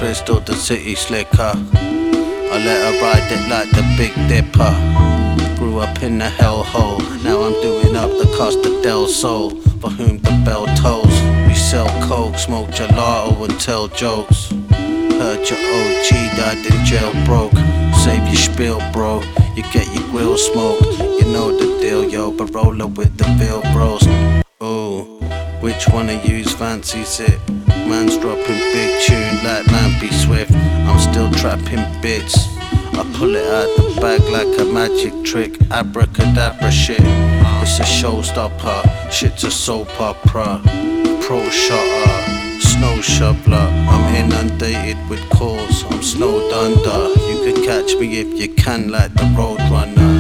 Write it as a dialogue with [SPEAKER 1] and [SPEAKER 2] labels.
[SPEAKER 1] crystal, the city slicker. I let her ride it like the Big Dipper. Grew up in the hellhole, now I'm doing up the Costa del Sol. For whom the bell tolls, we sell coke, smoke gelato and tell jokes. Heard your OG died in jail broke. Save your spiel bro, you get your grill smoked. You know the deal yo, but roller with the bill bros. Ooh, which one of you's fancies it? Man's dropping big tune like man be swift. I'm still trapping bits, I pull it out the bag like a magic trick. Abracadabra shit, it's a showstopper. Shit's a soap opera. Pro shotter, snow shoveler. I'm inundated with calls, I'm snowed under. You can catch me if you can like the Roadrunner.